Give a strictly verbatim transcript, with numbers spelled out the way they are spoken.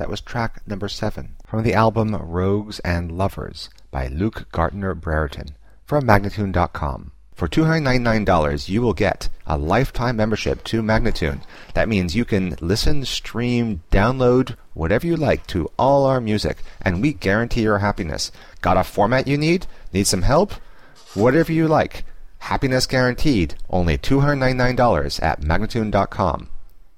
That was track number seven from the album Rogues and Lovers by Luke Gardner Brereton from Magnatune dot com. For two hundred ninety-nine dollars, you will get a lifetime membership to Magnatune. That means you can listen, stream, download, whatever you like to all our music, and we guarantee your happiness. Got a format you need? Need some help? Whatever you like. Happiness guaranteed. Only two hundred ninety-nine dollars at Magnatune dot com.